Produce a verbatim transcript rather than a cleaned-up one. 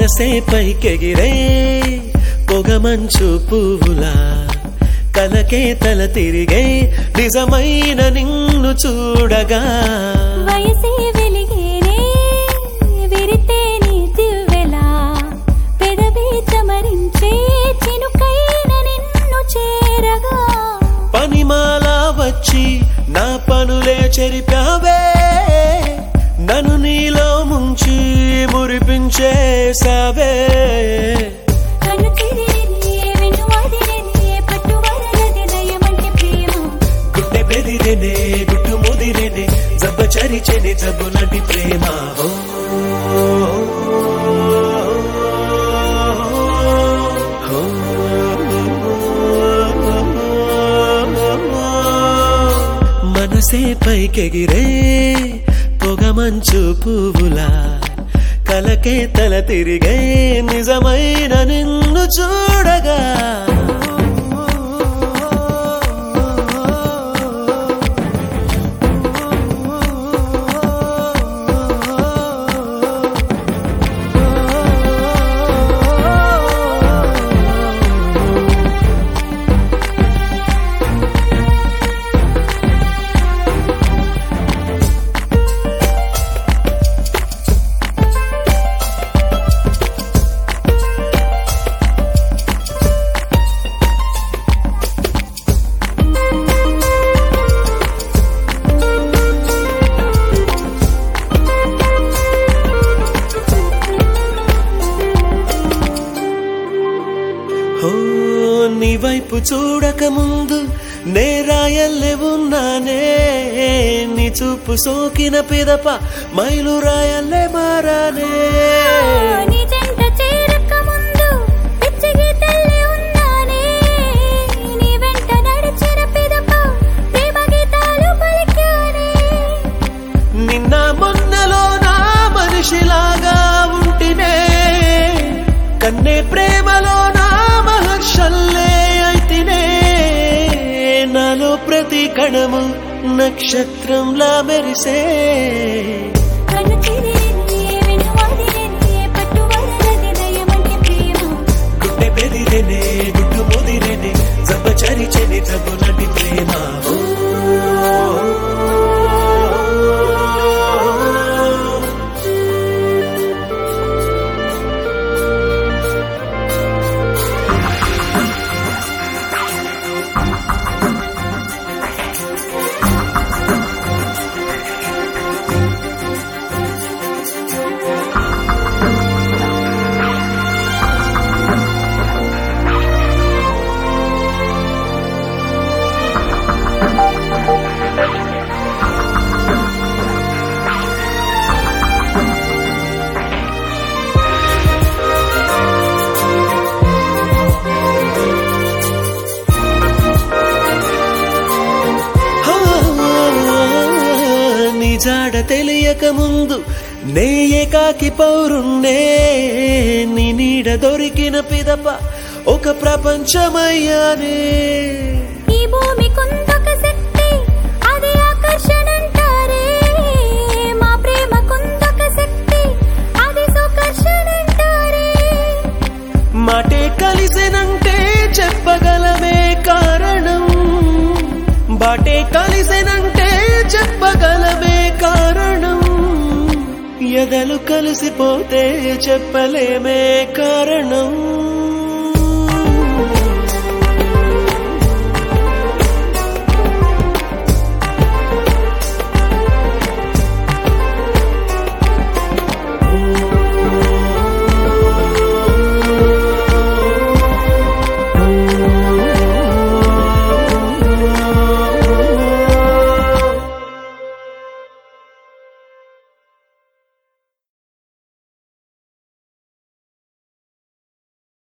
మనసే పైకెగిరే పొగమంచు పువ్వులా కలకే తల తిరిగే నిజమైన నిన్ను చూడగా వయసే వెలిగేనే విరితే నీ దివ్వెలా పెదవి చమరించే చినుకైన నిన్ను చేరగా పనిమాల వచ్చి నా పనులే చెరిపావే నన్ను నీలో ముంచి మురిపించేసావే కన్ను తిరిగినే వెన్ను వాదిరేనే పట్టు వదలది దయమంటే ప్రేమ గుండె బెదిరేనే గుట్టు ముదిరేనే జబ్బ చరిచెనే జబ్బు లాంటి ప్రేమ ఓ మనసే పైకెగిరే పొగమంచు పువ్వులా కలకే తల తిరిగే నిజమైన నిన్ను చూడగా నీ వైపు చూడక ముందు నేరాయల్లే ఉన్నానే నీ చూపు సోకిన పిదప మైలు రాయల్లే మారానే నీ జంట చేరక ముందు పిచ్చి గీతల్లే ఉన్నానే నీ వెంట నడిచిన పిదప ప్రేమ గీతాలు పలికానే నిన్న మొన్నలో నా మనిషిలాగా ఉంటినే కన్నే ప్రేమలో నా మహర్షల్లే అయితినే నాలో ప్రతి కణము నక్షత్రంలా మెరిసే కన్ను తిరిగినే వెన్ను వాదిరేనే పట్టు వదలది దయమంటే ప్రేమ గుండె బెదిరేనే గుట్టు ముదిరేనే జబ్బ చరిచెనే జబ్బు లాంటి ప్రేమ జాడ తెలియక ముందు నే ఏకాకి పౌరున్నే నీ నీడ దొరికిన పిదప ఒక ప్రపంచమయ్యానే ఈ భూమి కొందొక శక్తి అది ఆకర్షణ అంటారే మా ప్రేమ కొందొక శక్తి అది సుకర్షణ అంటారే మాటే కలిసెనంటే చెప్పగలమే కారణం బాటే కలిసెనంటే చెప్పగలమే కారణం ఎదలు కలిసిపోతే చెప్పలేమే కారణం